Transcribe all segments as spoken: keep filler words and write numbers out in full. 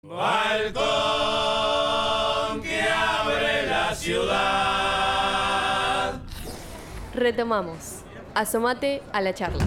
Balcón que abre la ciudad. Retomamos. Asómate a la charla.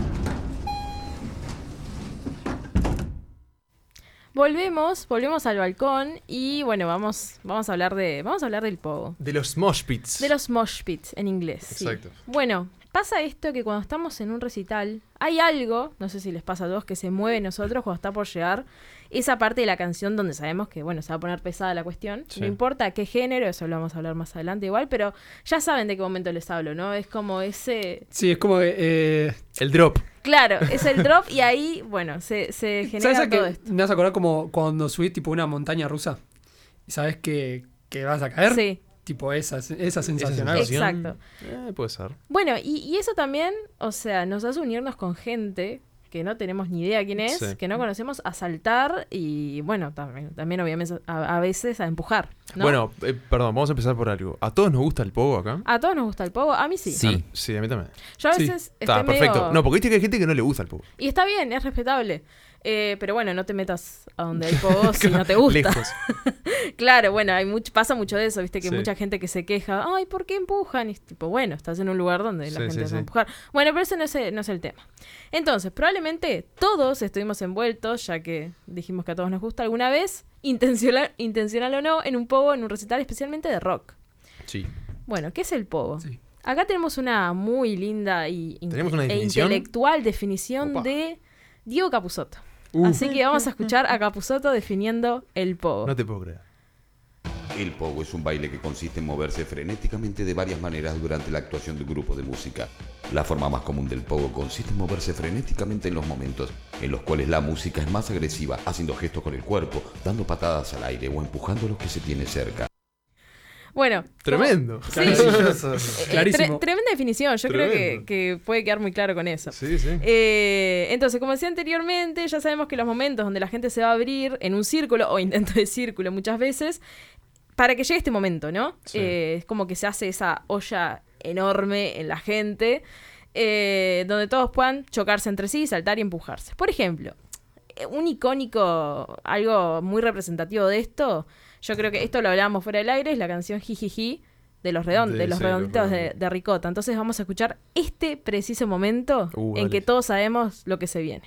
Volvemos, volvemos al balcón y bueno, vamos, vamos a hablar de, vamos a hablar del pogo. De los mosh pits. De los mosh pits en inglés. Exacto. Sí. Bueno, pasa esto que cuando estamos en un recital, hay algo, no sé si les pasa a todos, que se mueve en nosotros cuando está por llegar esa parte de la canción donde sabemos que, bueno, se va a poner pesada la cuestión. Sí. No importa qué género, eso lo vamos a hablar más adelante igual, pero ya saben de qué momento les hablo, ¿no? Es como ese... Sí, es como eh, el drop. Claro, es el drop y ahí, bueno, se, se genera ¿Sabes todo que esto. Me vas a acordar como cuando subís tipo una montaña rusa y sabes que, que vas a caer? Sí. Tipo esa, esa sensación. Esa sensación. Exacto. Eh, puede ser. Bueno, y, y eso también, o sea, nos hace unirnos con gente que no tenemos ni idea quién es, Sí. que no conocemos, a saltar y, bueno, también, también obviamente a, a veces a empujar, ¿no? Bueno, eh, perdón, vamos a empezar por algo. ¿A todos nos gusta el pogo acá? A todos nos gusta el pogo, a mí sí. Sí. A, sí, a mí también. Yo a Sí. veces estoy Está, medio... perfecto. No, porque viste que hay gente que no le gusta el pogo. Y está bien, es respetable. Eh, pero bueno, no te metas a donde hay pogo si no te gusta. Lejos. Claro, bueno, hay mucho, pasa mucho de eso, viste, que Sí. mucha gente que se queja, ay, ¿por qué empujan? Y es tipo, bueno, estás en un lugar donde la Sí, gente sí, va sí. a empujar. Bueno, pero ese no es, no es el tema. Entonces, probablemente todos estuvimos envueltos, ya que dijimos que a todos nos gusta alguna vez, intencional, intencional o no, en un pogo, en un recital especialmente de rock. Sí. Bueno, ¿qué es el pogo? Sí. Acá tenemos una muy linda y in- ¿Tenemos una e definición? intelectual definición Opa. de Diego Capusotto. Uh. Así que vamos a escuchar a Capusotto definiendo el pogo. No te puedo creer. El pogo es un baile que consiste en moverse frenéticamente de varias maneras durante la actuación de un grupo de música. La forma más común del pogo consiste en moverse frenéticamente en los momentos en los cuales la música es más agresiva, haciendo gestos con el cuerpo, dando patadas al aire o empujando a los que se tiene cerca. Bueno. Tremendo. Sí. Maravilloso. Eh, Clarísimo. tre- tremenda definición, yo creo que, Tremendo. que puede quedar muy claro con eso. Sí, sí. Eh, entonces, como decía anteriormente, ya sabemos que los momentos donde la gente se va a abrir en un círculo o intento de círculo muchas veces, para que llegue este momento, ¿no? Sí. Eh, es como que se hace esa olla enorme en la gente, eh, donde todos puedan chocarse entre sí, saltar y empujarse. Por ejemplo, eh, un icónico, algo muy representativo de esto, yo creo que esto lo hablábamos fuera del aire, es la canción Jijiji de los, redond De- de los sí, Los redonditos de, Redonditos. de Ricota. Entonces vamos a escuchar este preciso momento Uh, en dale. que todos sabemos lo que se viene.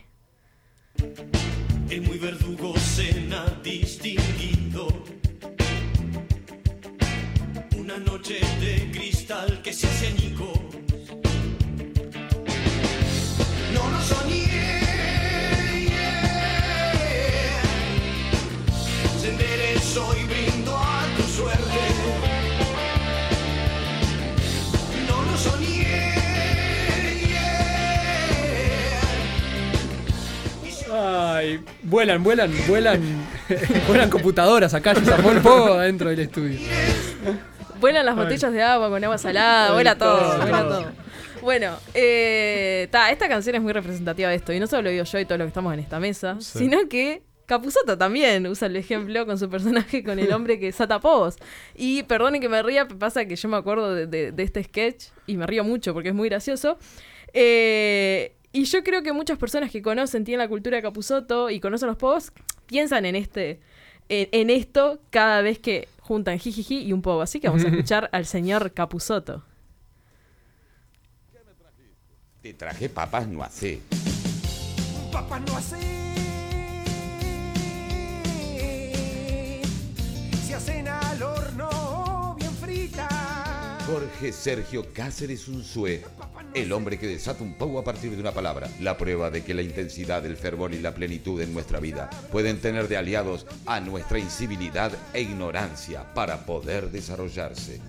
El muy verdugo cena distinguido. Una noche de cristal que se hace añicos. No lo soñé. Yeah. Se enderezó y brindo a tu suerte. No lo soñé. Yeah. Ay, vuelan, vuelan, vuelan. Vuelan computadoras acá, ya se armó el pogo dentro del estudio. Vuelan las Ay. botellas de agua con agua salada, Ay, vuela todo, todo, vuela todo. todo. Bueno, eh, ta, esta canción es muy representativa de esto, y no solo lo digo yo y todos los que estamos en esta mesa, Sí. sino que Capusotto también usa el ejemplo con su personaje, con el hombre que sata povos. Y perdonen que me ría, pasa que yo me acuerdo de, de- de este sketch y me río mucho porque es muy gracioso. Eh, y yo creo que muchas personas que conocen, tienen la cultura de Capusotto y conocen los povos, piensan en este, en, en esto cada vez que juntan jijiji y un pogo. Así que vamos a escuchar al señor Capusotto. Te traje papas no hace. Papá no hace. Se hacen al horno bien fritas. Jorge Sergio Cáceres Unzué, el hombre que desata un pogo a partir de una palabra. La prueba de que la intensidad, el fervor y la plenitud en nuestra vida pueden tener de aliados a nuestra incivilidad e ignorancia para poder desarrollarse.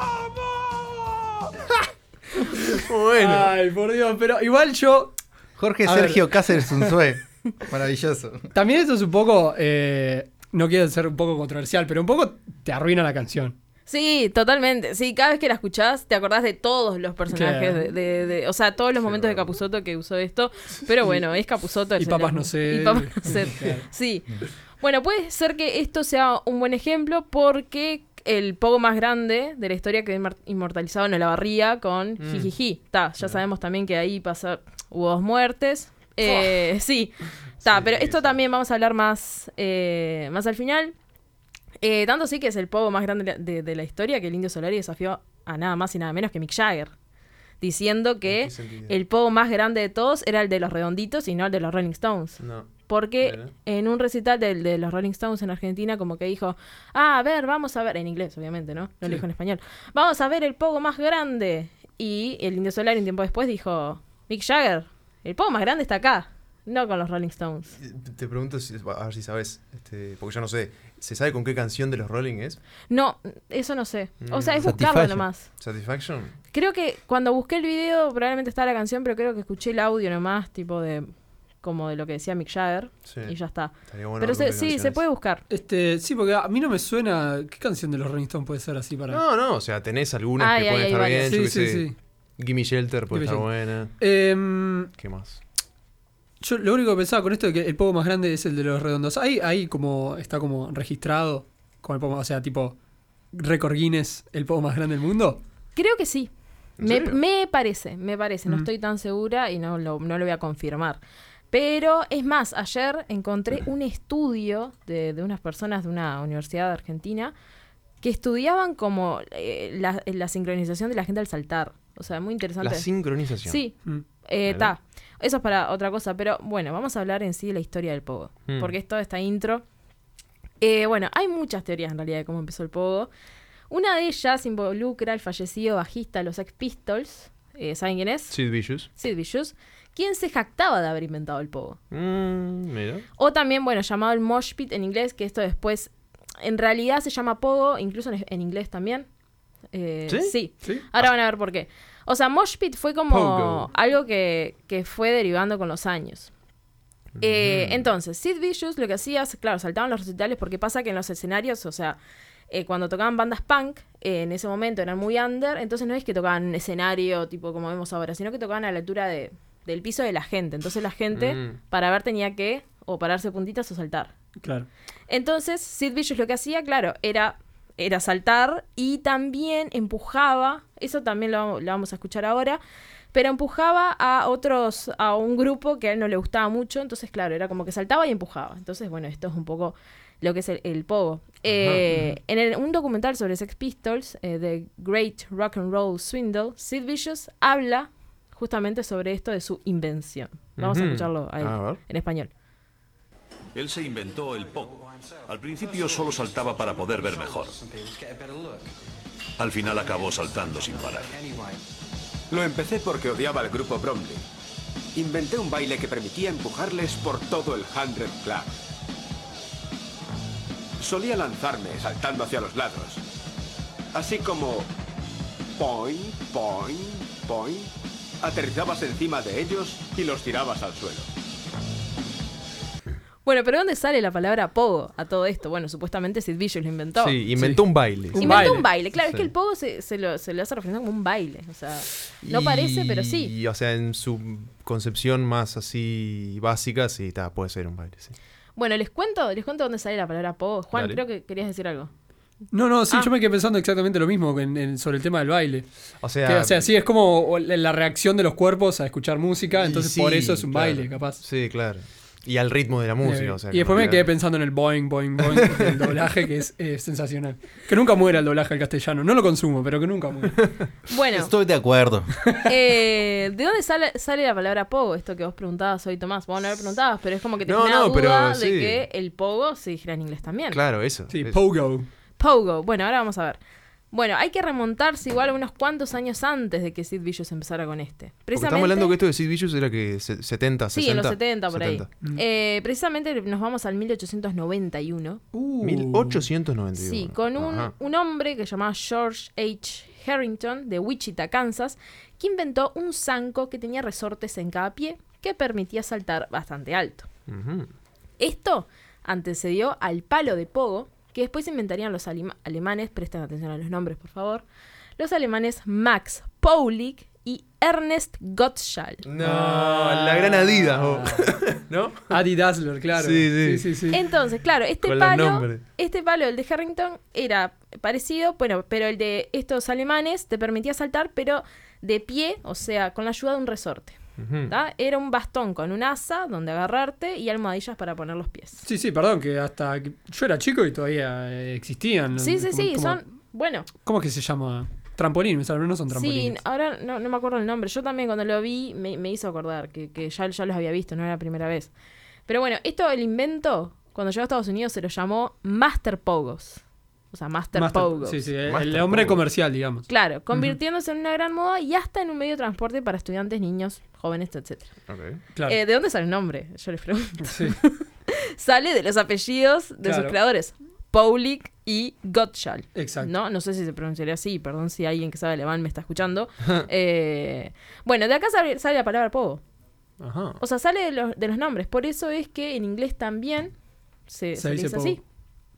Bueno. Ay, por Dios, pero igual yo. Jorge A ver. Sergio Cáceres Unzué. Maravilloso. También esto es un poco. eh, no quiero ser un poco controversial, pero un poco te arruina la canción. Sí, totalmente. Sí, cada vez que la escuchás te acordás de todos los personajes, Claro. de, de- de- o sea, todos los momentos de Capusotto que usó esto. Pero bueno, es Capusotto. el Y papas señor. no sé. Y papas no sé. Claro. Sí. Bueno, puede ser que esto sea un buen ejemplo porque el pogo más grande de la historia quedó inmor- inmortalizado en Olavarría con Mm. Jijiji. Ta, ya sabemos también que ahí pasa, hubo dos muertes Eh, sí, Ta, Sí, pero esto sí. también vamos a hablar más, eh, más al final. Eh, tanto sí que es el pogo más grande de, de la historia que el Indio Solari desafió a nada más y nada menos que Mick Jagger, diciendo que ¿En qué sentido? el pogo más grande de todos era el de los Redonditos y no el de los Rolling Stones. No. Porque Mira. en un recital del- de, los Rolling Stones en Argentina como que dijo, ah, a ver, vamos a ver, en inglés obviamente, ¿no? No lo Sí. dijo en español. Vamos a ver el pogo más grande. Y el Indio Solari un tiempo después dijo, Mick Jagger, el pogo más grande está acá, no con los Rolling Stones. Te pregunto, si, a ver si sabes, este, porque yo no sé. ¿Se sabe con qué canción de los Rolling es? No, eso no sé. O sea, es Mm. buscarlo Satisfaction. nomás. ¿Satisfaction? Creo que cuando busqué el video probablemente estaba la canción, pero creo que escuché el audio nomás, tipo de como de lo que decía Mick Jagger, Sí. y ya está. Estaría bueno pero ver con se- qué sí, canción se es. puede buscar. Este, sí, porque a mí no me suena. ¿Qué canción de los Rolling Stones puede ser así para.? No, no, o sea, tenés algunas Ay, que ay, pueden hay estar varias. bien, yo sí, qué sí, sé. sí. Gimme Shelter puede Gimme estar Shelter. buena. Em, ¿Qué más? yo lo único que pensaba con esto es que el pogo más grande es el de los redondos. Ahí, ahí como está como registrado como el pogo, o sea, tipo récord Guinness, el pogo más grande del mundo. Creo que sí. ¿En Me, serio? me parece, me parece. No Mm. estoy tan segura y no lo, no lo voy a confirmar. Pero es más, ayer encontré un estudio de, de unas personas de una universidad de Argentina que estudiaban como eh, la, la sincronización de la gente al saltar. O sea, muy interesante. La sincronización. Sí, Mm. eh, Mira. ta. Eso es para otra cosa. Pero bueno, vamos a hablar en sí de la historia del pogo. Mm. Porque es toda esta intro. Eh, bueno, hay muchas teorías en realidad de cómo empezó el pogo. Una de ellas involucra al fallecido bajista de los Sex Pistols. Eh, ¿Saben quién es? Sid Vicious. Sid Vicious. Quien se jactaba de haber inventado el pogo. Mm, mira. O también, bueno, llamado el mosh pit en inglés, que esto después, en realidad se llama pogo, incluso en, en inglés también. Eh, ¿Sí? ¿Sí? Ahora van a ver por qué. O sea, mosh pit fue como Pogo. algo que, que fue derivando con los años. Eh, Mm. entonces, Sid Vicious lo que hacía, es, claro, saltaban los recitales porque pasa que en los escenarios, o sea, eh, cuando tocaban bandas punk, eh, en ese momento eran muy under, entonces no es que tocaban en un escenario tipo como vemos ahora, sino que tocaban a la altura de, del piso de la gente. Entonces la gente, Mm. para ver, tenía que o pararse puntitas o saltar. Claro. Entonces, Sid Vicious lo que hacía, claro, era, era saltar y también empujaba, eso también lo, lo vamos a escuchar ahora, pero empujaba a otros, a un grupo que a él no le gustaba mucho, entonces, claro, era como que saltaba y empujaba. Entonces, bueno, esto es un poco lo que es el, el pogo. Eh, en el- un documental sobre Sex Pistols, eh, The Great Rock and Roll Swindle, Sid Vicious habla justamente sobre esto de su invención. Vamos a Ujú. escucharlo ahí, A ver. en español. Él se inventó el pogo. Al principio solo saltaba para poder ver mejor. Al final acabó saltando sin parar. Lo empecé porque odiaba al grupo Bromley. Inventé un baile que permitía empujarles por todo el Hundred Club. Solía lanzarme saltando hacia los lados. Así como... Point, point, point. Aterrizabas encima de ellos y los tirabas al suelo. Bueno, pero ¿dónde sale la palabra pogo a todo esto? Bueno, supuestamente Sid Vicious lo inventó. Sí, inventó Sí. un baile. Un Inventó baile. un baile, claro, es Sí. que el pogo se, se lo, se lo hace referencia como un baile, o sea, no parece, pero sí. Y, o sea, en su concepción más así básica, sí, está, puede ser un baile, sí. Bueno, les cuento, les cuento dónde sale la palabra pogo. Juan, Dale. creo que querías decir algo. No, no, sí, Ah. yo me quedé pensando exactamente lo mismo en- en- sobre el tema del baile. O sea, Que, o sea, sí, es como la la reacción de los cuerpos a escuchar música, y entonces sí, por eso es un claro. baile, capaz. Sí, claro. Y al ritmo de la música, Eh, o sea. y después me como quedé que- pensando en el boing, boing, boing del doblaje, que es eh, sensacional. Que nunca muera el doblaje al castellano. No lo consumo, pero que nunca muera. Bueno, Estoy de acuerdo. eh, ¿de dónde sale, sale la palabra pogo? Esto que vos preguntabas hoy, Tomás. Vos no me preguntabas, pero es como que te No, genera no, duda pero de sí. que el pogo se dijera en inglés también. Claro, eso. Sí, eso. pogo. Pogo. Bueno, ahora vamos a ver. Bueno, hay que remontarse igual a unos cuantos años antes de que Sid Vicious empezara con este. Porque estamos hablando que esto de Sid Vicious era que se- setenta, Sí, sesenta. en los setenta, por ahí. setenta. Mm. Eh, precisamente nos vamos al mil ochocientos noventa y uno. Uh. mil ochocientos noventa y uno. Sí, con un, Ajá. un hombre que se llamaba George H. Harrington de Wichita, Kansas, que inventó un zanco que tenía resortes en cada pie que permitía saltar bastante alto. Ujú. Esto antecedió al palo de pogo, que después inventarían los alima- alemanes, presten atención a los nombres, por favor, los alemanes Max Paulik y Ernest Gottschall. No, la gran Adidas, oh. ¿no? Adi Dassler, claro. Sí, sí. sí, sí. Entonces, claro, este Con los palo, nombres. este palo, el de Harrington, era parecido, bueno, pero el de estos alemanes te permitía saltar, pero de pie, o sea, con la ayuda de un resorte. Ujú. ¿tá? Era un bastón con un asa donde agarrarte y almohadillas para poner los pies. Sí, sí, perdón, que hasta que yo era chico y todavía eh, existían. Sí, sí, Como- sí, como- son... Bueno, ¿Cómo es que se llama? Trampolín, me sale, no son sí, trampolines. ahora no, no me acuerdo el nombre. Yo también cuando lo vi me, me hizo acordar que, que ya, ya los había visto, no era la primera vez. Pero bueno, esto, el invento, cuando llegó a Estados Unidos se lo llamó Master Pogos. O sea, Master, Master- Pogos. Sí, sí, el, Master el hombre Pogo. comercial, digamos. Claro, convirtiéndose en una gran moda y hasta en un medio de transporte para estudiantes, niños, jóvenes, etcétera. Ok. Claro. Eh, ¿De dónde sale el nombre? Yo les pregunto. Sí. Sale de los apellidos de Claro. sus creadores, Paulik y Gottschall. Exacto. No, no sé si se pronunciaría así, perdón si alguien que sabe alemán me está escuchando. Eh, bueno, de acá sale, sale la palabra pogo. Ajá. O sea, sale de los, de los nombres. Por eso es que en inglés también se, Se se le dice dice pogo. así.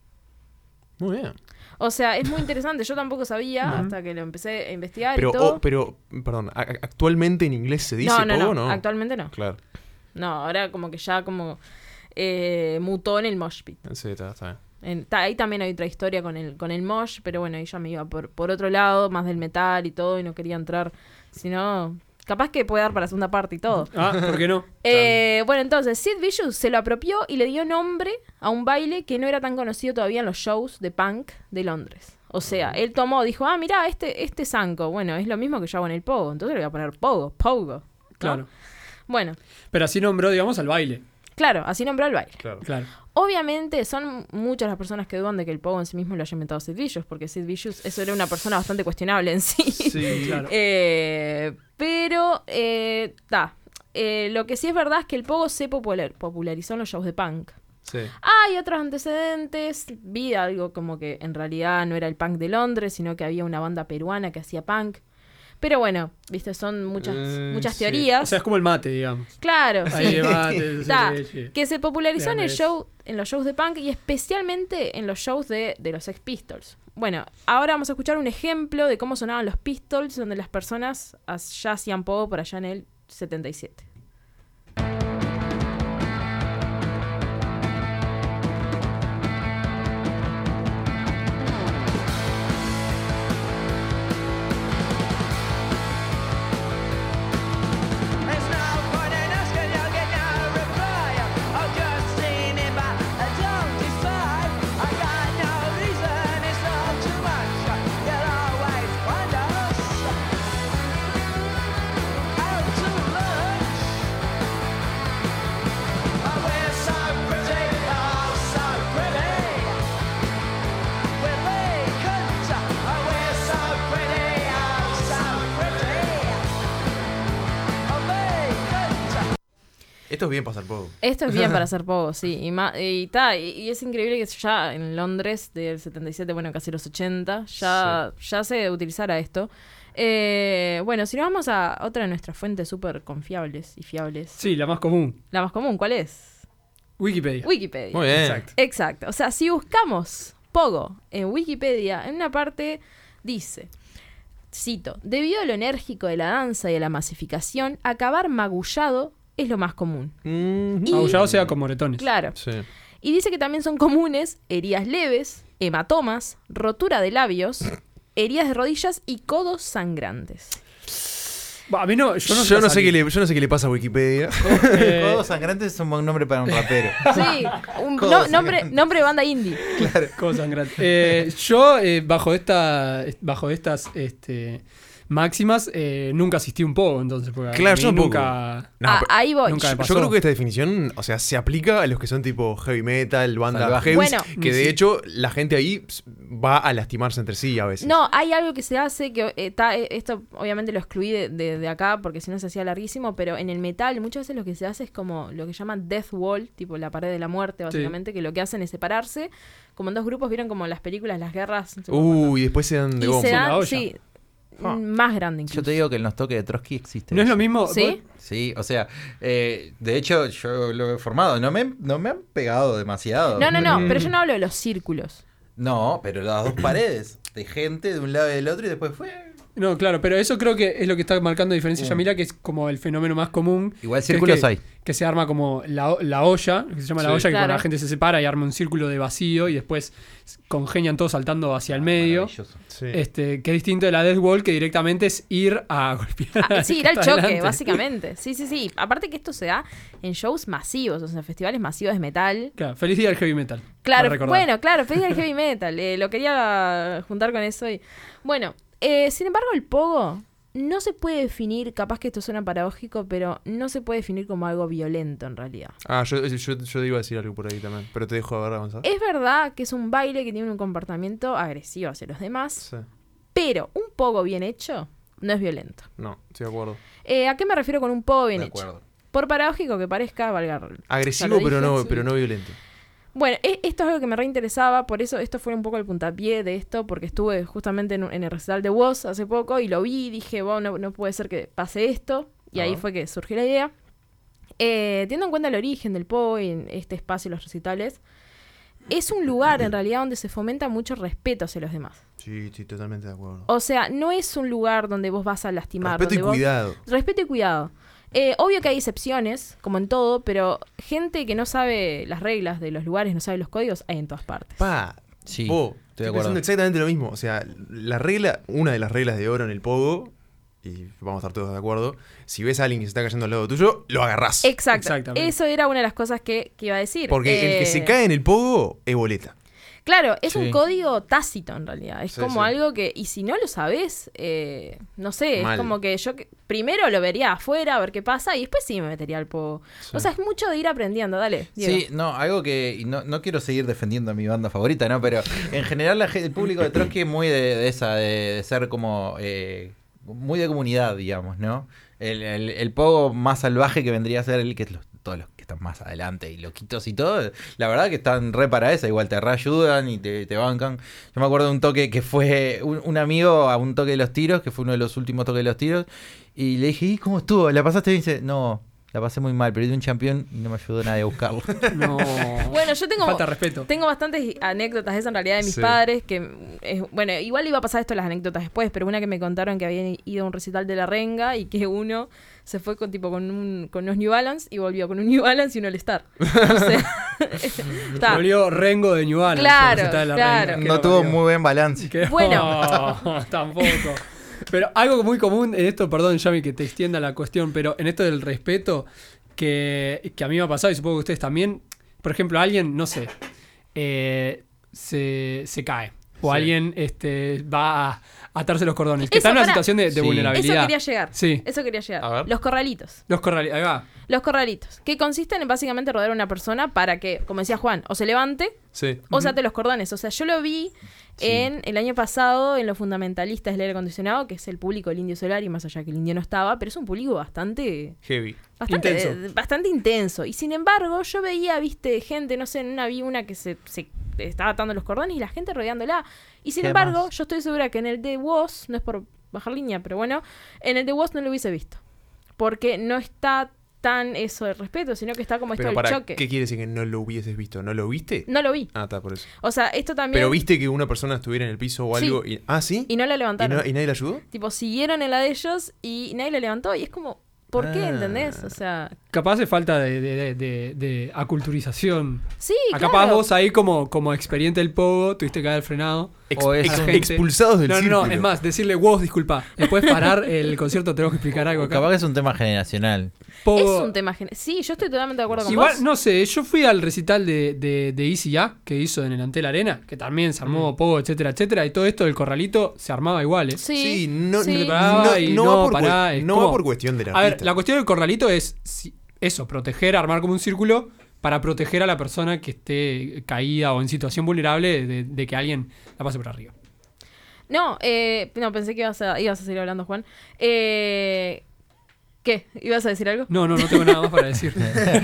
Muy bien. O sea, es muy interesante. Yo tampoco sabía Ujú. hasta que lo empecé a investigar Pero, y todo. oh, pero, perdón, a- a- ¿actualmente en inglés se dice no, no, pogo no, o no? actualmente no. Claro. No, ahora como que ya como eh, mutó en el mosh pit. Sí, está, está bien. En- ta- ahí también hay otra historia con el, con el mosh, pero bueno, ella me iba por, por otro lado, más del metal y todo, y no quería entrar. Si no, capaz que puede dar para la segunda parte y todo. Ah, ¿por qué no? Eh, bueno, entonces Sid Vicious se lo apropió y le dio nombre a un baile que no era tan conocido todavía en los shows de punk de Londres. O sea, él tomó, dijo, ah, mirá, este, este zanco, bueno, es lo mismo que yo hago en el pogo, entonces le voy a poner pogo, pogo. ¿no? Claro. Bueno, Pero así nombró, digamos, al baile. claro, así nombró el baile. Claro. Claro. Obviamente son muchas las personas que dudan de que el pogo en sí mismo lo haya inventado Sid Vicious, porque Sid Vicious eso era una persona bastante cuestionable en sí. Sí, claro. Eh, pero, eh, ta, eh, lo que sí es verdad es que el pogo se popular- popularizó en los shows de punk. Sí. Hay otros antecedentes, vi algo como que en realidad no era el punk de Londres, sino que había una banda peruana que hacía punk. Pero bueno, viste, son muchas, Eh, muchas sí. teorías. O sea, es como el mate, digamos. Claro, Ahí sí. debate, Ta, leche. que se popularizó en el Leones. show, en los shows de punk y especialmente en los shows de, de los Sex Pistols. Bueno, ahora vamos a escuchar un ejemplo de cómo sonaban los Pistols, donde las personas as- ya hacían pogo por allá en el setenta y siete. There's no point in asking, you'll get no reply. I've just seen it, but I don't decide. I got no reason, it's all too much. You'll always find us out to lunch. Oh, we're so pretty, oh, so pretty. We're vacant. Oh, we're so pretty, oh, so pretty. Esto es bien pasar pogo. Esto es bien para hacer pogo, sí. Y, ma- y, ta, y, y es increíble que ya en Londres del setenta y siete, bueno, casi los ochenta, ya, ya se utilizara esto. Eh, bueno, si nos vamos a otra de nuestras fuentes súper confiables y fiables. Sí, la más común. La más común, ¿cuál es? Wikipedia. Wikipedia. Muy bien. Exacto. Exacto. O sea, si buscamos pogo en Wikipedia, en una parte dice, cito, debido a lo enérgico de la danza y a la masificación, acabar magullado es lo más común. Mm, Y- Aullado sea con moretones. Claro. sí. Y dice que también son comunes heridas leves, hematomas, rotura de labios, heridas de rodillas y codos sangrantes. Bah, a mí no, yo no, Yo no, las sé qué saqué. le, yo no sé qué le pasa a Wikipedia. Eh, Codos sangrantes es un buen nombre para un rapero. Sí, un Codos no- nombre, sangrantes. nombre de banda indie. Codos sangrantes. Eh, yo, eh, bajo esta, bajo estas este, máximas, eh, nunca asistí un poco, entonces. Porque a Claro, mí yo tampoco. nunca. No, Ah, pero- ahí voy. nunca me Yo pasó. creo que esta definición, o sea, se aplica a los que son tipo heavy metal, banda Salvaje. heavy, Bueno. que de Sí. hecho la gente ahí ps, va a lastimarse entre sí a veces. No, hay algo que se hace que eh, ta- eh, esto obviamente lo excluí de, de- de acá porque si no se hacía larguísimo, pero en el metal muchas veces lo que se hace es como lo que llaman death wall, tipo la pared de la muerte básicamente, que lo que hacen es separarse como en dos grupos, vieron como las películas, las guerras. Uy, y después se dan de y bomba. se la dan, olla. sí, Ah. más grande incluso. Yo te digo que en los toques de Trotsky existe. No es eso. lo mismo. ¿Sí? Sí, o sea, eh, de hecho yo lo he formado. No me, no me han pegado demasiado. No, no, no, Mm. pero yo no hablo de los círculos. No, pero las dos paredes de gente de un lado y del otro y después fue... No, claro, pero eso creo que es lo que está marcando diferencia Mm. Yamila, que es como el fenómeno más común. Igual que es círculos que, hay. Que se arma como la, la olla, que se llama la Sí. olla, que Claro. cuando la gente se separa y arma un círculo de vacío y después congenian todos saltando hacia el medio. Maravilloso. Sí. Este, que es distinto de la Death Wall, que directamente es ir a golpear. Ah, al sí, que ir al está choque, delante. básicamente. Sí, sí, sí. Aparte que esto se da en shows masivos, o sea, en festivales masivos de metal. Claro, feliz día del heavy metal. Claro, para recordar. bueno, claro, pedí el heavy metal. eh, lo quería juntar con eso. Y... Bueno, eh, sin embargo, el pogo no se puede definir, capaz que esto suena paradójico, pero no se puede definir como algo violento en realidad. Ah, yo, yo, yo iba a decir algo por ahí también, pero te dejo avanzar. Es verdad que es un baile que tiene un comportamiento agresivo hacia los demás, Sí. pero un pogo bien hecho no es violento. No, estoy de acuerdo. Eh, ¿A qué me refiero con un pogo bien De hecho? acuerdo. Por paradójico que parezca, valga. ya Agresivo, lo pero dije, no, sí. pero no violento. Bueno, e- esto es algo que me reinteresaba, por eso esto fue un poco el puntapié de esto, porque estuve justamente en, un- en el recital de Woz hace poco y lo vi y dije, wow, no, no puede ser que pase esto, y ahí Ah. fue que surgió la idea. Eh, teniendo en cuenta el origen del pogo y en este espacio, los recitales, es un lugar en realidad donde se fomenta mucho respeto hacia los demás. Sí, estoy totalmente de acuerdo. O sea, no es un lugar donde vos vas a lastimar. Respeto y donde vos- cuidado. Respeto y cuidado. Eh, obvio que hay excepciones, como en todo, pero gente que no sabe las reglas de los lugares, no sabe los códigos, hay en todas partes. Pa, Sí, vos, estoy de estoy acuerdo. pensando exactamente lo mismo. O sea, la regla, una de las reglas de oro en el pogo, y vamos a estar todos de acuerdo, si ves a alguien que se está cayendo al lado tuyo, lo agarrás. Exacto. Exactamente. Eso era una de las cosas que, que iba a decir. Porque el que Eh, se cae en el pogo es boleta. Claro, es Sí. un código tácito en realidad. Es Sí, como sí. algo que, y si no lo sabes, eh, no sé, Mal. es como que yo que- primero lo vería afuera a ver qué pasa y después sí me metería al pogo. O sea, es mucho de ir aprendiendo, dale. Diego. Sí, no, algo que y no, no quiero seguir defendiendo a mi banda favorita, ¿no? Pero en general la, gen- el público de Trotsky es muy de, de esa, de, de ser como eh, muy de comunidad, digamos, ¿no? El, el, el pogo más salvaje que vendría a ser el que es los, todos los que están más adelante y loquitos y todo, la verdad que están re para esa, igual te reayudan y te, te bancan. Yo me acuerdo de un toque que fue un, un amigo a un toque de los tiros, que fue uno de los últimos toques de los tiros, y le dije, ¿y cómo estuvo? ¿La pasaste bien? Y dice, no, la pasé muy mal, perdí un campeón y no me ayudó nadie a buscarlo. No. Bueno, yo tengo, Falta de respeto. tengo bastantes anécdotas de eso en realidad de mis Sí. padres, que es, bueno, igual iba a pasar esto las anécdotas después, pero una que me contaron que habían ido a un recital de La Renga y que uno se fue con tipo con un con unos New Balance y volvió con un New Balance y un All Star. O sea, está. Volvió Rengo de New Balance. Claro, la receta de la claro. reina. Qué No tuvo barbaridad. muy buen balance. Que- Bueno. No, tampoco. Pero algo muy común en esto, perdón, Yami, que te extienda la cuestión, pero en esto del respeto, que, que a mí me ha pasado y supongo que ustedes también, por ejemplo, alguien, no sé, eh, se, se cae. O Sí. alguien este, va a atarse los cordones. Que Eso, está en una pará. situación de, de Sí. vulnerabilidad. Eso quería llegar. Sí. Eso quería llegar. A ver. Los corralitos. Los corrales. Ahí va. Los corralitos. Que consisten en básicamente rodear a una persona para que, como decía Juan, o se levante Sí. o se ate los cordones. O sea, yo lo vi en el año pasado en los fundamentalistas del aire acondicionado, que es el público del Indio Solari, más allá que el Indio no estaba, pero es un público bastante Heavy. bastante Intenso. eh, bastante intenso. Y sin embargo, yo veía, viste, gente, no sé, en una vi una que se, se estaba atando los cordones y la gente rodeándola. Y sin ¿Qué embargo, más? yo estoy segura que en el de Woz, no es por bajar línea, pero bueno, en el de Woz no lo hubiese visto. Porque no está tan eso de respeto, sino que está como esto Pero del para, choque. ¿qué quiere decir que no lo hubieses visto? ¿No lo viste? No lo vi. Ah, está, por eso. O sea, esto también... Pero viste que una persona estuviera en el piso o Sí. algo y... Ah, ¿sí? Y no la ¿Y, levantaron. no- y nadie la ayudó? Tipo, siguieron en la de ellos y nadie la levantó. Y es como, ¿por qué? Ah. ¿Entendés? O sea, Capaz es falta de, de, de, de- de aculturización. sí, A claro. capaz vos ahí como, como experiente del pogo tuviste que haber frenado. Ex- O es ex- gente- expulsados del No, no, círculo. no, es más, decirle vos, disculpa. Después parar el concierto, tenemos que explicar algo acá. Capaz que es un tema generacional. Pogo- Es un tema... gen- Sí, yo estoy totalmente de acuerdo con Igual, vos. no sé, yo fui al recital de, de, de Easy Ya, que hizo en el Antel Arena, que también se armó Mm. pogo, etcétera, etcétera, y todo esto del corralito se armaba igual, ¿eh? Sí, Sí, no, sí. no- Preparaba no- y no no, va por, pará, cue- es no como- va por cuestión del A ver, artista. la cuestión del corralito es si- eso, proteger, armar como un círculo para proteger a la persona que esté caída o en situación vulnerable de, de que alguien la pase por arriba. No, eh, no, pensé que ibas a, ibas a seguir hablando, Juan. Eh, ¿Qué? ¿Ibas a decir algo? No, no, no tengo nada más para decir.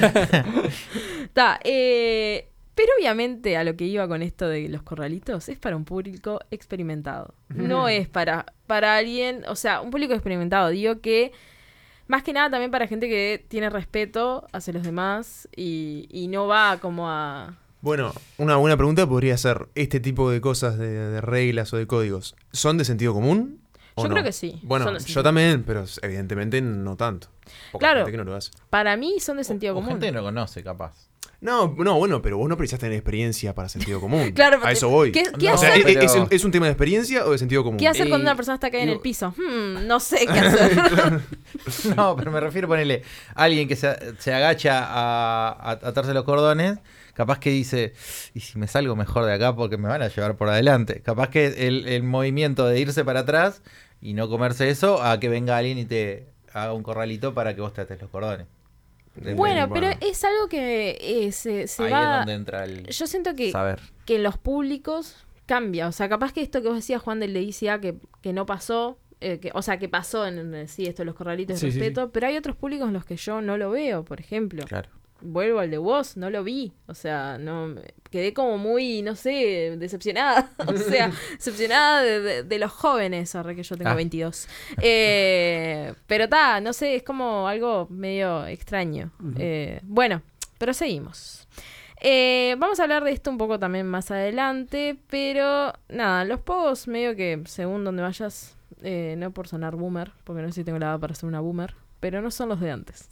Está, eh, pero obviamente a lo que iba con esto de los corralitos es para un público experimentado. No es para, para alguien, o sea, un público experimentado. Digo que más que nada también para gente que tiene respeto hacia los demás y, y no va como a... Bueno, una buena pregunta podría ser, ¿este tipo de cosas, de, de reglas o de códigos, son de sentido común? ¿O Yo no? creo que sí. Bueno, Son de yo sentido- también, pero evidentemente no tanto. Poca Claro. gente que no lo hace. Para mí son de sentido O común. gente que no conoce, capaz. No, no, bueno, pero vos no precisás tener experiencia para sentido común. Claro, A porque- eso voy. ¿qué- qué o sea, hacer? ¿es, es- Pero- es un tema de experiencia o de sentido común? ¿Qué hacer cuando Eh, una persona está caída en digo- el piso? Hmm, no sé qué hacer. No, pero me refiero a ponerle alguien que se, se agacha a, a atarse los cordones, capaz que dice, ¿y si me salgo mejor de acá porque me van a llevar por adelante? Capaz que el, el movimiento de irse para atrás y no comerse eso, a que venga alguien y te haga un corralito para que vos te ates los cordones. De- Bueno, pero bueno. es algo que eh, se, se Ahí va... es donde entra el Yo siento que, saber. que en los públicos cambia. O sea, capaz que esto que vos decías, Juan, del de I C A, que, que no pasó, eh, que, o sea, que pasó en, en sí, esto de los corralitos de Sí, sí, respeto, pero hay otros públicos en los que yo no lo veo, por ejemplo. Claro. Vuelvo al de vos, no lo vi. O sea, no quedé como muy, no sé, decepcionada. O sea, decepcionada de, de- de los jóvenes, ahora que yo tengo Ah. veintidós. Eh, pero ta, no sé, es como algo medio extraño. Eh, bueno, pero seguimos. Eh, vamos a hablar de esto un poco también más adelante, pero nada, los pogos medio que según donde vayas, eh, no por sonar boomer, porque no sé si tengo la edad para ser una boomer, pero no son los de antes.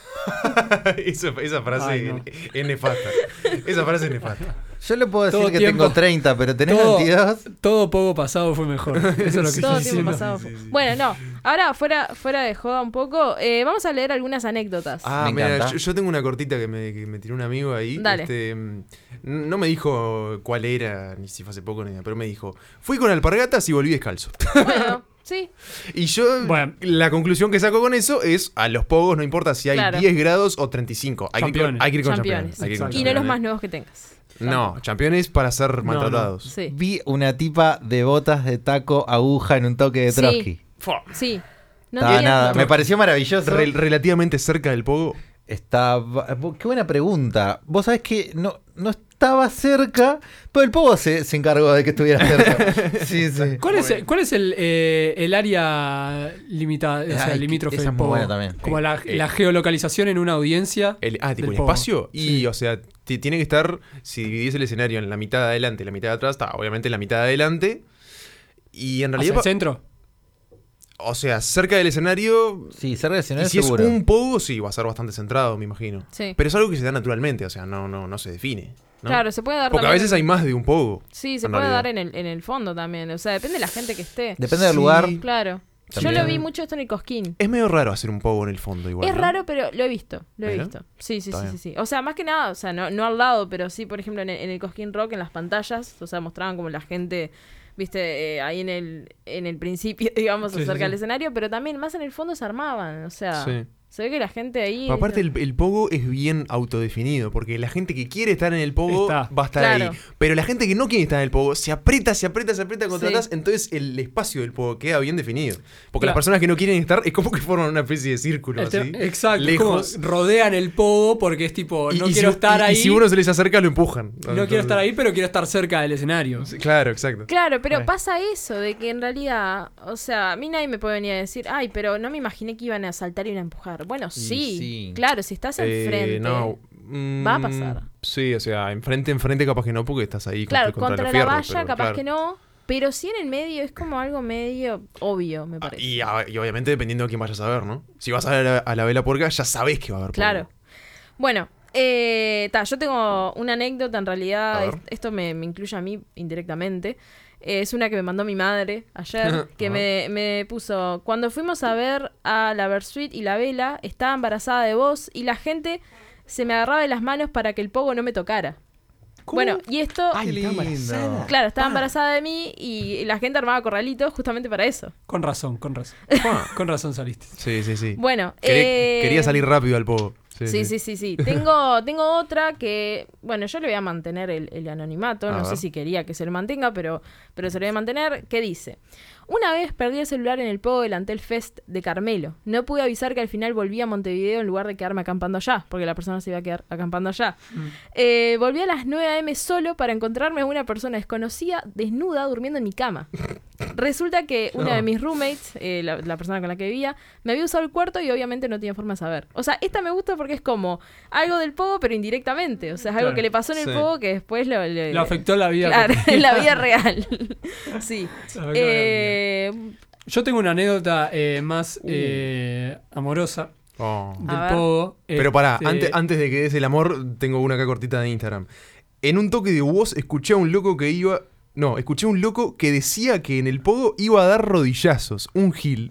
esa, esa frase Ay, no. es, es nefasta. Esa frase es nefasta. Yo le puedo decir Todo que tiempo- tengo treinta, pero tenés todo- veintidós. Todo poco pasado fue mejor. Eso es lo que Todo estoy tiempo diciendo. pasado. fue- Bueno, no. Ahora, fuera, fuera de joda un poco, eh, vamos a leer algunas anécdotas. Ah, Me mira, encanta. yo, yo tengo una cortita que me, que me tiró un amigo ahí. Dale. Este, mm, no me dijo cuál era, ni si fue hace poco, ni nada, pero me dijo, fui con alpargatas y volví descalzo. Bueno, sí. Y yo, Bueno. la conclusión que saco con eso es, a los pogos no importa si hay Claro. diez grados o treinta y cinco. Hay que, ir con- Campeones. hay que ir con Campeones. campeones. hay que ir con Exacto. Y no los campeones. más nuevos que tengas. No, campeones para ser no. maltratados. Sí. Vi una tipa de botas de taco aguja en un toque de Sí. Trotsky. Sí. No Estaba entiendo. nada. Me pareció maravilloso. Re- relativamente cerca del pogo. Estaba. Qué buena pregunta. Vos sabés que no, no estaba cerca, pero el pogo se, se encargó de que estuviera cerca. Sí, sí. ¿Cuál es, el- cuál es el, eh, el área limitada, o sea, Ay, limítrofe esa del es muy pogo? buena también. Como la, Eh, la geolocalización en una audiencia. El, ah, tipo del el pogo. espacio. Y, Sí. o sea, ti- tiene que estar, si dividís el escenario en la mitad de adelante y la mitad de atrás, está obviamente en la mitad de adelante. Y en ¿Hacia realidad, el centro? o sea, cerca del escenario. Sí, cerca del Y escenario si seguro. es un pogo, sí, va a ser bastante centrado, me imagino. Sí. Pero es algo que se da naturalmente, o sea, no, no, no se define. ¿no? Claro, se puede dar Porque a también- veces hay más de un pogo. Sí, se en puede realidad. dar en el, en el fondo también. O sea, depende de la gente que esté. Depende del Sí. lugar. Claro. También. Yo lo vi mucho esto en el Cosquín. Es medio raro hacer un pogo en el fondo igual. Es ¿no? raro, pero lo he visto, lo he ¿Mira? visto. Sí, sí, Está sí, bien. sí, sí. O sea, más que nada, o sea, no, no al lado, pero sí, por ejemplo, en el, en el Cosquín Rock, en las pantallas, o sea, mostraban como la gente, viste, eh, ahí en el, en el principio, digamos, Sí, sí, acerca sí. del escenario, pero también más en el fondo se armaban, o sea, Sí. se ve que la gente ahí... Pero aparte el, el pogo es bien autodefinido, porque la gente que quiere estar en el pogo Está. va a estar Claro. ahí. Pero la gente que no quiere estar en el pogo se aprieta, se aprieta, se aprieta contra Sí. atrás, entonces el espacio del pogo queda bien definido. Porque las Claro. personas que no quieren estar es como que forman una especie de círculo Este- así. exacto. es Lejos. como rodean el pogo porque es tipo, Y- no y quiero si, estar y- ahí. Y si uno se les acerca, lo empujan. No quiero estar ahí, pero quiero estar cerca del escenario. Sí, Claro, exacto. Claro, pero Bueno. pasa eso, de que en realidad, o sea, a mí nadie me puede venir a decir, ay, pero no me imaginé que iban a saltar y iban a empujar. Bueno, sí, sí. claro, si estás Eh, enfrente, no, mm, va a pasar. Sí, o sea, enfrente, enfrente capaz que no, porque estás ahí claro, contra, contra los la fierros, valla pero capaz claro. que no, pero sí en el medio es como algo medio obvio, me Ah, parece. y, a- y obviamente dependiendo de quién vayas a ver, ¿no? Si vas a ver a, a la vela puerca, ya sabés que va a haber pogo. Claro. Bueno, eh, ta, yo tengo una anécdota, en A realidad, ver. es- esto me, me incluye a mí indirectamente. Eh, es una que me mandó mi madre ayer, que Ajá. me, me puso, cuando fuimos a ver a la Versuit y la vela, estaba embarazada de vos y la gente se me agarraba de las manos para que el pogo no me tocara. Bueno, y esto... Ay, Qué está lindo. embarazada. Claro, estaba embarazada de mí y la gente armaba corralitos justamente para eso. Con razón, con razón. con razón saliste. Sí, sí, sí. Bueno, Quería, eh, quería salir rápido al pogo. Sí, sí, sí, sí. Tengo, tengo otra que, bueno, yo le voy a mantener el, el anonimato, A no sé ver. si quería que se lo mantenga, pero, pero se lo voy a mantener, que dice, una vez perdí el celular en el pogo del Antel Fest de Carmelo. No pude avisar que al final volví a Montevideo en lugar de quedarme acampando allá, porque la persona se iba a quedar acampando allá. Eh, volví a las nueve a eme solo para encontrarme a una persona desconocida, desnuda, durmiendo en mi cama. Resulta que una de mis roommates, eh, la, la persona con la que vivía, me había usado el cuarto y obviamente no tenía forma de saber. O sea, esta me gusta porque es como algo del pogo, pero indirectamente. O sea, es algo Claro. que le pasó en el Sí. pogo que después lo... le- Lo afectó la vida. Claro, cotidiana. en la vida real. Sí. Lo afectó la vida. Eh, Yo tengo una anécdota eh, más eh, amorosa Oh. del A ver. pogo. Pero pará, Este, antes, antes de que des el amor, tengo una acá cortita de Instagram. En un toque de voz escuché a un loco que iba... No, escuché a un loco que decía que en el pogo iba a dar rodillazos. Un gil.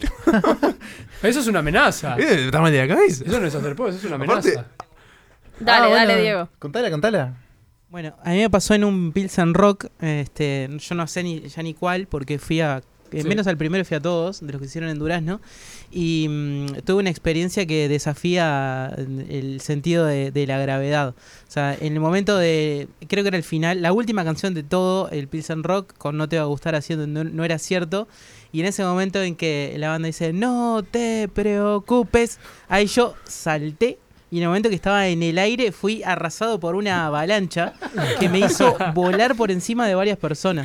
Eso es una amenaza. ¿Es del tamaño de la cabeza? Eso no es hacer pogo, eso es una amenaza. Aparte- Dale, Ah, bueno, dale, Diego. Contala, contala. Bueno, a mí me pasó en un Pilsen Rock, este, yo no sé ni, ya ni cuál, porque fui a, eh, Sí. menos al primero fui a todos, de los que hicieron en Durazno, y mm, tuve una experiencia que desafía el sentido de, de la gravedad. O sea, en el momento de, creo que era el final, la última canción de todo el Pilsen Rock, con No te va a gustar haciendo, no, no era cierto, y en ese momento en que la banda dice, no te preocupes, ahí yo salté. Y en el momento que estaba en el aire fui arrasado por una avalancha que me hizo volar por encima de varias personas.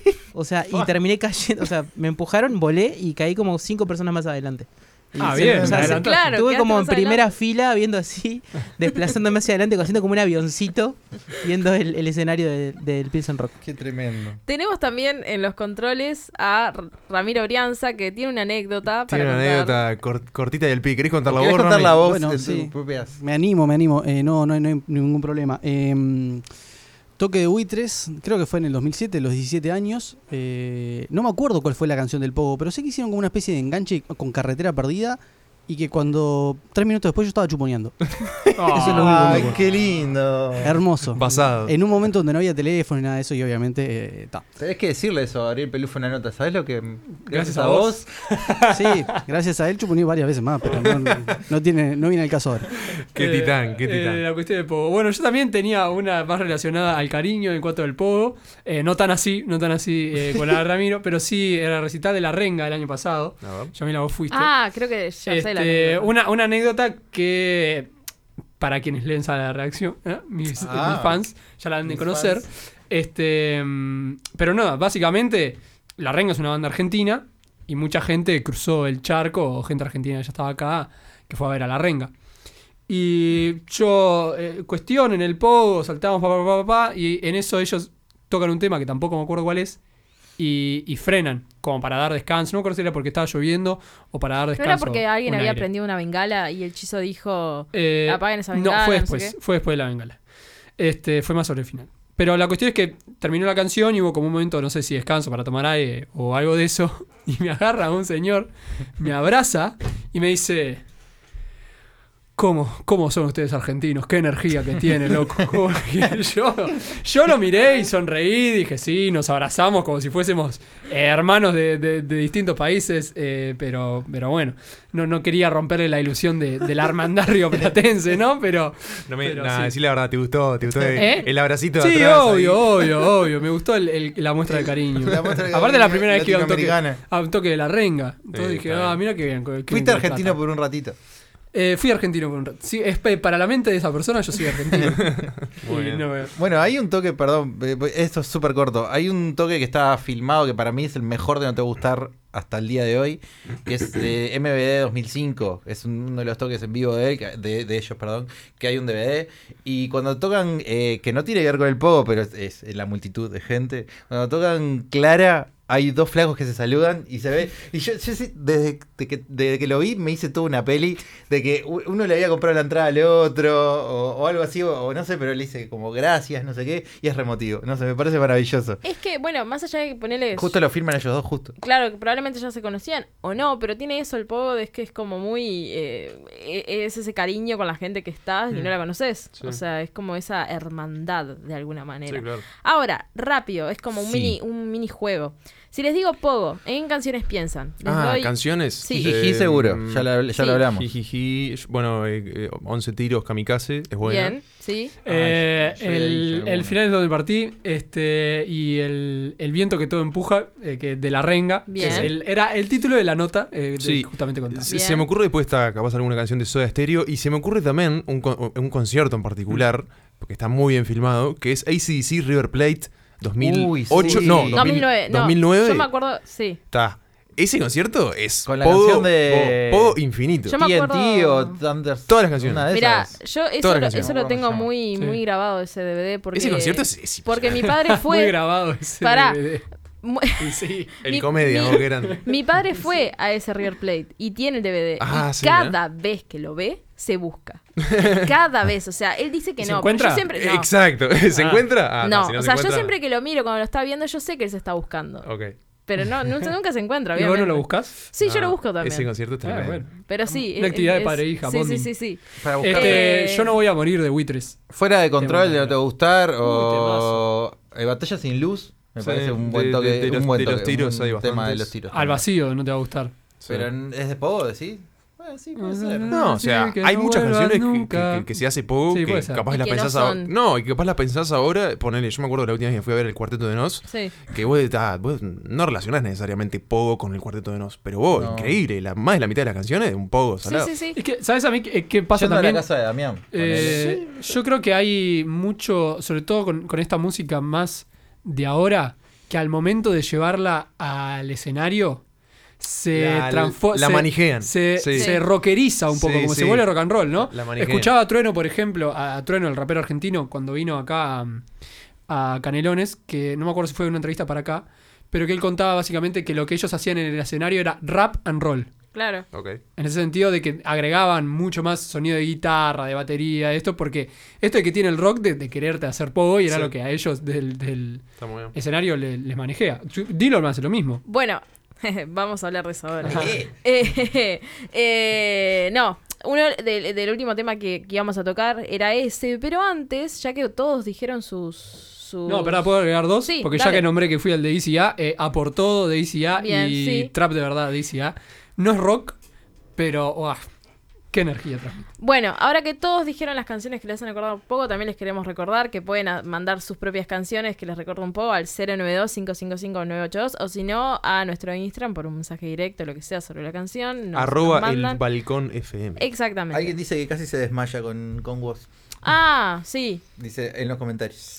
O sea, y terminé cayendo. O sea, me empujaron, volé y caí como cinco personas más adelante. Y Ah, se- bien, o sea, se- adelantaste. Claro, estuve quedaste como en más primera adelante. fila, viendo así, desplazándome hacia adelante, haciendo como un avioncito, viendo el, el escenario de- del Pilsen Rock. Qué tremendo. Tenemos también en los controles a R- Ramiro Brianza, que tiene una anécdota Tiene para una contar. anécdota cor- cortita del pi. ¿Querés contarla ¿Querés vos, contar Rami? la voz Bueno, de sí. tus propias? Me animo, me animo. Eh, no, no, hay- no hay ningún problema. Eh, toque de buitres, creo que fue en el dos mil siete, los diecisiete años. Eh, no me acuerdo cuál fue la canción del pogo, pero sé que hicieron como una especie de enganche con Carretera Perdida y que cuando tres minutos después yo estaba chuponeando. Oh. Eso es lo único que me Ay, acuerdo. qué lindo. Hermoso. Basado. En un momento donde no había teléfono ni nada de eso y obviamente eh, ta. Tenés que decirle eso a Ariel Pelufo una nota. ¿Sabés lo que? Gracias a vos. Sí, gracias a él chuponé varias veces más, pero no, no tiene, no viene el caso ahora. Qué Eh, titán, qué eh, titán. la cuestión del pogo. Bueno, yo también tenía una más relacionada al cariño en cuanto al pogo. Eh, no tan así, no tan así eh, con la de Ramiro, pero sí era el recital de La Renga del año pasado. A ver. Yamila, vos fuiste. Ah, creo que ya sé la Este, anécdota. una, una anécdota que, para quienes leen Sala de Reacción, ¿eh? mis, Ah, mis fans ya la han de mis conocer. fans. Este, mm, pero nada, básicamente, La Renga es una banda argentina y mucha gente cruzó el charco, o gente argentina que ya estaba acá, que fue a ver a La Renga. Y yo, eh, cuestión en el pogo, saltamos, pa, pa, pa, pa, pa, y en eso ellos tocan un tema que tampoco me acuerdo cuál es. Y, y frenan, como para dar descanso. No me acuerdo si era porque estaba lloviendo o para dar ¿No descanso. era porque alguien un había aire. prendido una bengala y el chizo dijo, Eh, apaguen esa bengala? No, fue no sé después, qué? fue después de la bengala. Este, fue más sobre el final. Pero la cuestión es que terminó la canción y hubo como un momento, no sé si descanso para tomar aire o algo de eso. Y me agarra un señor, me abraza y me dice... ¿Cómo? ¿Cómo son ustedes argentinos? ¿Qué energía que tienen, loco? Como que yo, yo lo miré y sonreí, dije, sí, nos abrazamos como si fuésemos eh, hermanos de, de- de distintos países, eh, pero, pero bueno, no, no quería romperle la ilusión de, de la hermandad rioplatense, ¿no? Pero, No me, pero nah, sí. decí la verdad, ¿te gustó? ¿Te gustó el, ¿Eh? el abracito de Sí, atrás? obvio, ahí? obvio, obvio. Me gustó el- el- la muestra de cariño. La muestra de Aparte la cariño primera vez que iba a un toque, latinoamericana. a un toque de La Renga. Entonces Sí, dije, está ah, bien. mira qué bien. qué Fuiste bien argentino trata. por un ratito. Eh, fui argentino por un rato. Sí, es pe- para la mente de esa persona yo soy argentino. Muy Y bien. no me- Bueno, hay un toque, perdón, eh, esto es súper corto. Hay un toque que está filmado que para mí es el mejor de No Te Va a Gustar hasta el día de hoy, que es de M V D dos mil cinco. Es uno de los toques en vivo de, él, que- de, de ellos, perdón, que hay un D V D. Y cuando tocan, eh, que no tiene que ver con el pogo, pero es, es la multitud de gente, cuando tocan Clara... Hay dos flacos que se saludan y se ve. Y yo, yo sí, desde que, desde que lo vi, me hice toda una peli de que u- uno le había comprado la entrada al otro o, o algo así, o, o no sé, pero le hice como gracias, no sé qué, y es remotivo. No sé, me parece maravilloso. Es que, bueno, más allá de que ponerle... Justo lo firman ellos dos, justo. Claro, que probablemente ya se conocían o no, pero tiene eso el pogo de es que es como muy... eh, e- es ese cariño con la gente que estás y no la conoces. Sí. O sea, es como esa hermandad de alguna manera. Sí, claro. Ahora, rápido, es como un, Sí. mini, un minijuego. Si les digo pogo, ¿en qué canciones piensan? Les Ah, doy- canciones. Sí. Jiji Eh, seguro, ya, la- ya sí. lo hablamos. Jijiji, bueno, eh, eh, once tiros kamikaze, es buena. Bien, sí. Eh, Ay, yo- yo le el, dije alguna. el final es donde partí este y el, el viento que todo empuja eh, que de La Renga, Bien. que es el- era el título de la nota eh, de- Sí. justamente contaba. Se, Bien. se me ocurre después está capaz alguna canción de Soda Stereo y se me ocurre también un, con- un concierto en particular, porque está muy bien filmado, que es A C D C River Plate dos mil ocho, sí. no, dos dos mil nueve. No, dos mil nueve. yo me acuerdo, sí. Está. Ese concierto es Con la pogo- canción de- pogo, pogo infinito. Yo me T N T acuerdo- o Thunder. Todas las canciones. Una de Mira, esas. yo eso, Todas lo, las canciones. eso lo ¿Cómo se tengo llama? muy, Sí. muy grabado ese D V D porque... Ese concierto es, es Porque mi padre Muy fue... grabado ese Pará. D V D. Mu- Sí. El Mi- comedia, mi- ¿no? Que eran. Mi padre fue a ese River Plate y tiene el D V D. Ah, y sí, cada vez que lo ve, se busca. Cada vez. O sea, él dice que ¿Se no. encuentra? Pero yo siempre. No, Exacto. ¿Se Ah. encuentra? Ah, no. si o se sea, yo encuentra- siempre que lo miro cuando lo está viendo, yo sé que él se está buscando. Ok. Pero no, nunca, nunca se encuentra, ¿Y vos no obviamente. lo buscás? Sí, yo Ah, lo busco también. Ese concierto está Ah, tremendo. bueno. Pero sí. Una es- actividad de es- padre e hija, Sí, sí, bonding. sí, sí. Para buscar. Este, Eh, yo no voy a morir de buitres. Fuera de control, Tema. no te va a gustar. O eh, Batalla sin luz. Me Sí, parece un de- buen de- toque. de los- un buen de los toque, tiros un hay tema de bastantes. los tiros. Al vacío no te va a gustar. Pero es de Pogo, ¿decís? Bueno, sí, puede ser. No, o sea, Sí, que hay no muchas vuelvas canciones que, nunca. que- que se hace poco, Sí, que puede ser. capaz Y las que no pensás ahora. son. No, y que capaz las pensás ahora, ponele, yo me acuerdo la última vez que fui a ver el Cuarteto de Nos, Sí. que vos, ah, vos no relacionás necesariamente pogo con el Cuarteto de Nos, pero vos, No. increíble, la, más de la mitad de las canciones de un pogo Sí, salado. sí, sí. Es que, ¿sabes a mí qué, qué pasa Yendo a también? la casa de Damián. Eh, yo creo que hay mucho, sobre todo con, con esta música más de ahora, que al momento de llevarla al escenario se La- transforma. la manijean. Se, Sí. se rockeriza un poco, Sí, como sí. se vuelve rock and roll, ¿no? La manijean. Escuchaba a Trueno, por ejemplo, a, a Trueno, el rapero argentino, cuando vino acá a, a Canelones, que no me acuerdo si fue una entrevista para acá, pero que él contaba básicamente que lo que ellos hacían en el escenario era rap and roll. Claro. Ok. En ese sentido de que agregaban mucho más sonido de guitarra, de batería, esto, porque esto de que tiene el rock de, de quererte hacer pogo y era Sí. lo que a ellos del, del Está muy bien. escenario le- les manejea. Dillon hace lo mismo. Bueno, vamos a hablar de eso ahora. Eh, eh, no, uno del, del último tema que, que íbamos a tocar era ese, pero antes, ya que todos dijeron sus... sus... No, pero puedo agregar dos, Sí, porque ya dale. que nombré que fui al de E C A, eh, Aportodo de E C A Bien, y sí. Trap de verdad de E C A. No es rock, pero uah, qué energía transmite. Bueno, ahora que todos dijeron las canciones que les han acordado un poco, también les queremos recordar que pueden a- mandar sus propias canciones que les recuerdo un poco al cero nueve dos, cinco cinco cinco, nueve ocho dos o si no a nuestro Instagram por un mensaje directo, lo que sea sobre la canción. nos- Arroba nos el mandan. balcón F M. Exactamente. Alguien dice que casi se desmaya con, con vos. Ah, sí. Dice en los comentarios.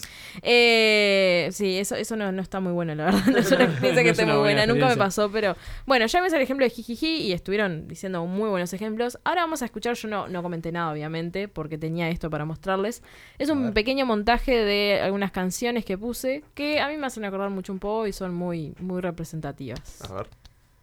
Eh, sí, eso, eso no, no está muy bueno, la verdad. No, yo no pienso No que es esté una muy buena buena, nunca me experiencia. pasó, pero bueno, ya vimos el ejemplo de Jijiji y estuvieron diciendo muy buenos ejemplos. Ahora vamos a escuchar, yo no, no comenté nada, obviamente, porque tenía esto para mostrarles. Es un pequeño montaje de algunas canciones que puse que a mí me hacen acordar mucho un poco y son muy, muy representativas. A ver.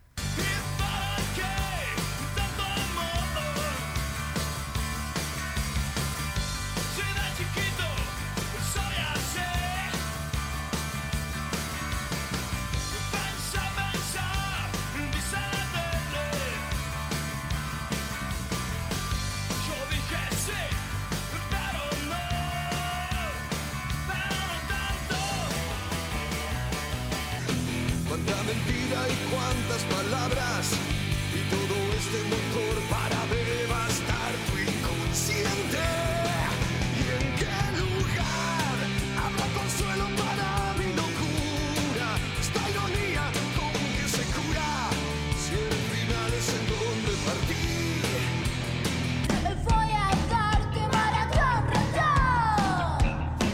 Cuánta mentira y cuántas palabras y todo este motor para devastar tu inconsciente. ¿Y en qué lugar habrá consuelo para mi locura? Esta ironía con que se cura si el final es en donde partir. Voy a darte maratón, ratón.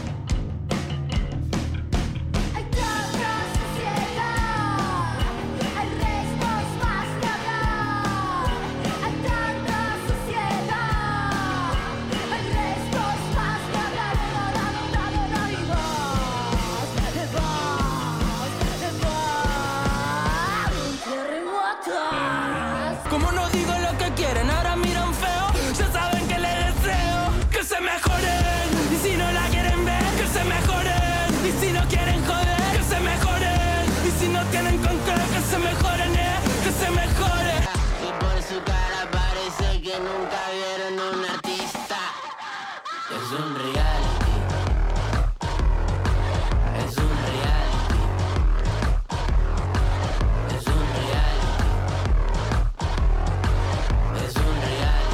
Hay tanta sociedad, hay restos más que hablar. Hay tanta sociedad, hay restos más que hablar. No, no, no, no, no, y vos, te vas, te vas. Un terremoto. Como no digo lo que quieren, ahora miran feo. Ya saben que les deseo que se mejoren. Y si no la quieren ver, que se mejoren. Y si no quieren joder, que se mejoren. Y si no tienen con qué, que se mejoren, eh, que se mejoren. Y por su cara parece que nunca vieron un artista. Es un reality. Es un reality. Es un reality. Es un reality.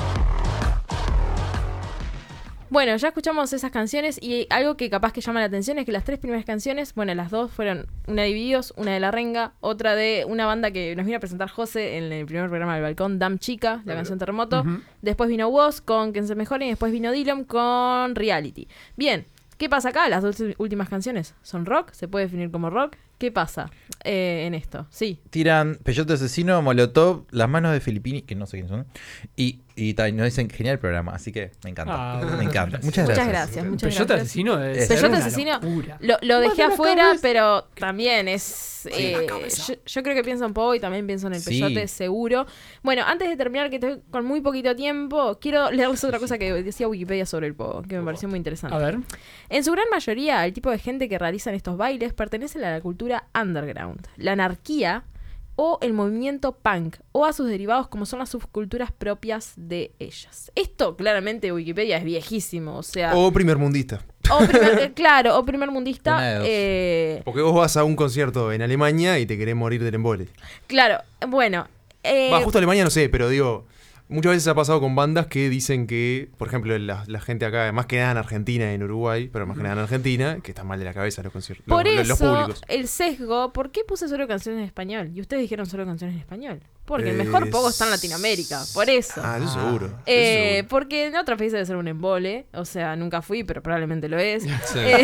Bueno, ya escuchamos esas canciones y algo que capaz que llama la atención es que las tres primeras canciones, bueno, las dos fueron una de Divididos, una de La Renga, otra de una banda que nos vino a presentar José en el primer programa del Balcón, Dam Chica, la canción Terremoto. Ujú. Después vino Woz con Quien se mejoren y después vino Dillom con Reality. Bien, ¿qué pasa acá? Las dos últimas canciones son rock, se puede definir como rock. ¿Qué pasa eh, en esto? Sí. Tiran peyote asesino, molotov, las manos de Filippini, que no sé quiénes son, y, y ta- nos dicen genial el programa, así que me encanta. Ah, me encanta. Muchas Muchas gracias. gracias, muchas Peyote gracias. asesino es Peyote una asesino locura. lo, lo dejé Bueno, afuera, cabeza. pero también es... Sí. eh, yo, yo creo que pienso un poco y también pienso en el Sí. peyote seguro. Bueno, antes de terminar, que estoy con muy poquito tiempo, quiero leerles otra cosa que decía Wikipedia sobre el pogo, que me pareció muy interesante. A ver. En su gran mayoría, el tipo de gente que realizan estos bailes pertenece a la cultura underground, la anarquía o el movimiento punk, o a sus derivados como son las subculturas propias de ellas. Esto, claramente, Wikipedia es viejísimo, o sea... O primermundista. o primer- eh, claro, o primer mundista. Una de dos. eh, Porque vos vas a un concierto en Alemania y te querés morir del embole. claro, bueno... eh, Va, justo Alemania no sé, pero digo, muchas veces ha pasado con bandas que dicen que, por ejemplo, la, la gente acá, más que nada en Argentina y en Uruguay, pero más que nada en Argentina, que están mal de la cabeza los conciertos. Por los, eso, los públicos. el sesgo, ¿por qué puse solo canciones en español? Y ustedes dijeron solo canciones en español. Porque el Eh, mejor pogo está en Latinoamérica, por eso. Ah, eso seguro. eso Eh, seguro. porque en otros países debe ser un embole. O sea, nunca fui, pero probablemente lo es. Sí. Eh,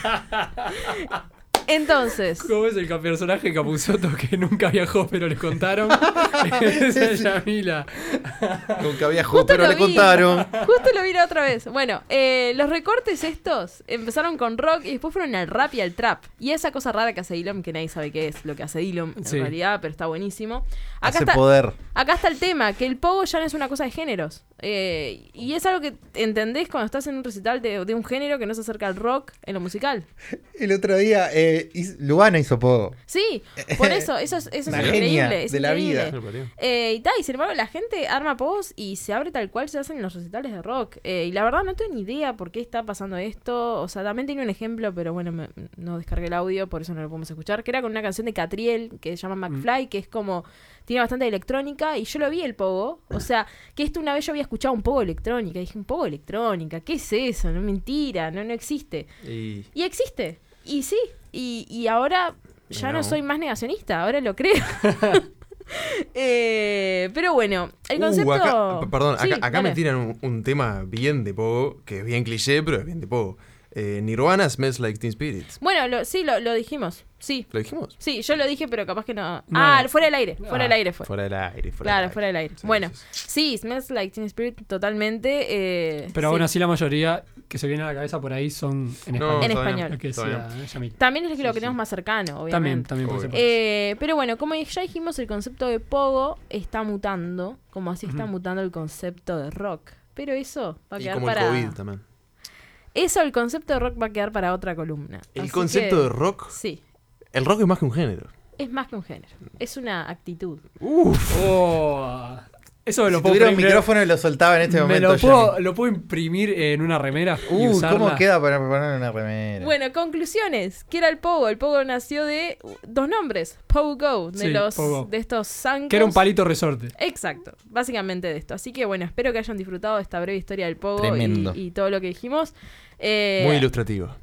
entonces, ¿Cómo es el ca- personaje Capuzotto que nunca viajó pero le contaron? Esa es Yamila. Nunca viajó, Justo pero lo le vi. contaron. justo lo vi la otra vez. Bueno, eh, los recortes estos empezaron con rock y después fueron al rap y al trap. Y esa cosa rara que hace Dylan, que nadie sabe qué es lo que hace Dylan en Sí. realidad, pero está buenísimo. Acá Hace está, poder. acá está el tema, que el pogo ya no es una cosa de géneros. Eh, y es algo que entendés cuando estás en un recital de, de un género que no se acerca al rock en lo musical. El otro día, eh, hiz- Luana hizo pogo. Sí, por eso, eso es, eso es Una increíble. genia Es de la increíble. vida. Eh, y tal, y sin embargo la gente arma pogos y se abre tal cual se hacen los recitales de rock. Eh, y la verdad no tengo ni idea por qué está pasando esto. O sea, también tiene un ejemplo, pero bueno, me- no descargué el audio, por eso no lo podemos escuchar. Que era con una canción de Catriel que se llama McFly, que es como... Tiene bastante electrónica y yo lo vi el pogo. O sea, que esto una vez yo había escuchado un pogo electrónica. Y dije, un pogo electrónica, ¿qué es eso? No, mentira, no, no existe. Y Y existe. Y sí. Y, y ahora ya no. No. soy más negacionista, ahora lo creo. Eh, pero bueno, el Uh, concepto... acá- p- perdón, Sí, acá, acá me dale. tiran un, un tema bien de pogo, que es bien cliché, pero es bien de pogo. Eh, Nirvana Smells Like Teen Spirit. Bueno, lo, sí, lo, lo dijimos. Sí. ¿Lo dijimos? Sí, yo lo dije, pero capaz que no... No. Ah, fuera del aire. Fuera del Ah, aire fue. Fuera del aire, fuera Claro, del aire. fuera del aire. Sí, bueno, sí, sí, Smells Like Teen Spirit totalmente. eh, Pero sí. aún así la mayoría que se viene a la cabeza por ahí son en No, español. En está bien, español. Lo que está decía bien. Yamil. También es lo que tenemos más cercano, obviamente. También, también puede ser. por Eh, pero bueno, como ya dijimos, el concepto de pogo está mutando, como así está Ujú. mutando el concepto de rock. Pero eso va a Y quedar como para... el COVID también. Eso, el concepto de rock va a quedar para otra columna. El Así concepto que, de rock. Sí, El rock es más que un género. es más que un género. Es una actitud. Uf. Oh, eso me lo Si puedo tuviera un imprimir- micrófono y lo soltaba en este me momento. lo puedo, Yami. lo puedo imprimir en una remera y Uh, usarla. ¿cómo queda para poner una remera? Bueno, conclusiones. ¿Qué era el pogo? El pogo nació de uh, dos nombres. Pogo, de Sí, los pogo. de estos zancos. Que era un palito resorte. Exacto, básicamente de esto. Así que bueno, espero que hayan disfrutado de esta breve historia del pogo Tremendo. y, y todo lo que dijimos. Eh, Muy ilustrativo.